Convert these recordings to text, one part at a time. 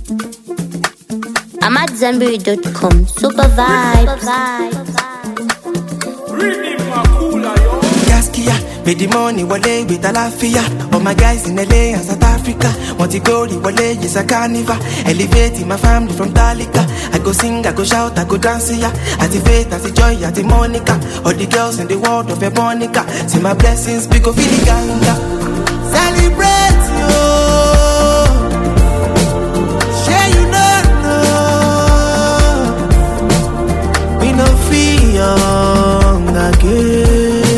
I'm at Zanberry.com. Super vibes. Gaskia, made the money wale with Alafia. All my guys in LA and South Africa. Want to go the wale, yes a carnival. Elevating my family from Dalika. I go sing, I go shout, I go dance here. At the faith, at the joy, at the Monica. All the girls in the world of Ebonica. See my blessings, big of the ganga. Celebrate you. Share you know. We no fear again.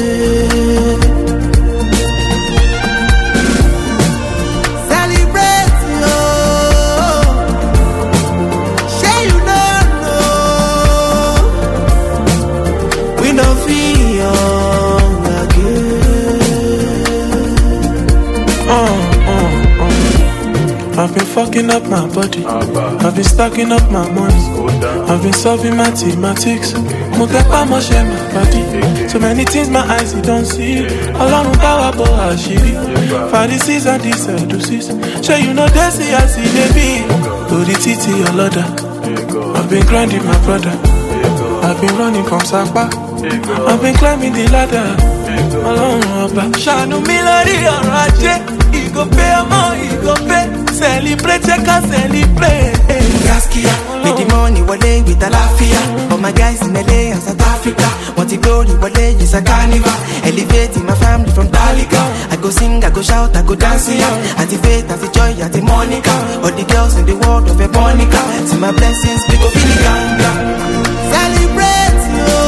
I've been fucking up my body. I've been stacking up my money. I've been solving mathematics. Mukepa mo share my body. So many things my eyes don't see. Alone power bo ashiri. Pharisees and these Sadducees. Sure you know they see I see they be. To the titi your loader. I've been grinding my brother. I've been running from Sapa. I've been climbing the ladder. Alone Oba. Shanu milari oraje. He go pay amount, he go pay. Celebrate, check and celebrate. Gaskia, made the money wale with Alafia. All my guys in LA and South Africa. Want to go the wale, yes a carnival. Elevating my family from Dalika. I go sing, I go shout, I go dance here. At the faith, at the joy, at the Monica. All the girls in the world of Ebonica. See my blessings, big of the ganga. Celebrate you.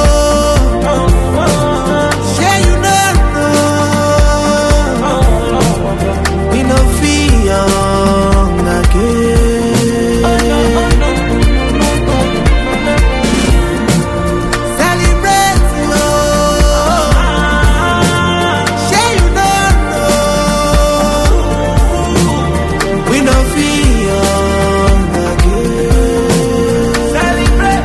Share you know. We no fear again. Celebrate you. Share you know. We no fear again. Celebrate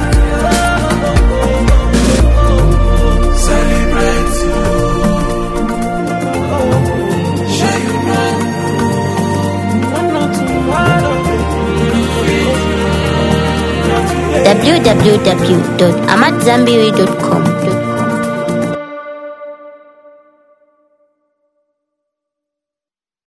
you. Share you know. www.amatzambiri.com